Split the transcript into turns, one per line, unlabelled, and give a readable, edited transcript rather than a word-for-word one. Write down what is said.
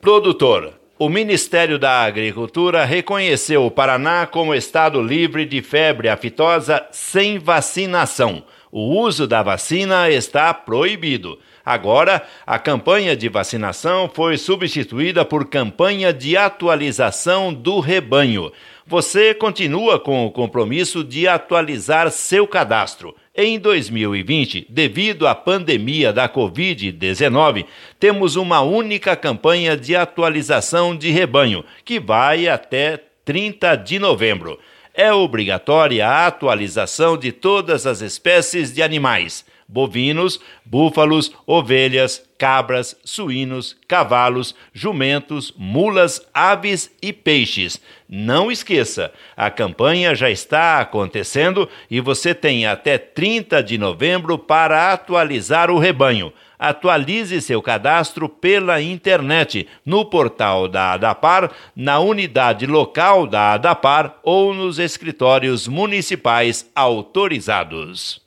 Produtor. O Ministério da Agricultura reconheceu o Paraná como estado livre de febre aftosa sem vacinação. O uso da vacina está proibido. Agora, a campanha de vacinação foi substituída por campanha de atualização do rebanho. Você continua com o compromisso de atualizar seu cadastro. Em 2020, devido à pandemia da Covid-19, temos uma única campanha de atualização de rebanho, que vai até 30 de novembro. É obrigatória a atualização de todas as espécies de animais: bovinos, búfalos, ovelhas, cabras, suínos, cavalos, jumentos, mulas, aves e peixes. Não esqueça, a campanha já está acontecendo e você tem até 30 de novembro para atualizar o rebanho. Atualize seu cadastro pela internet, no portal da ADAPAR, na unidade local da ADAPAR ou nos escritórios municipais autorizados.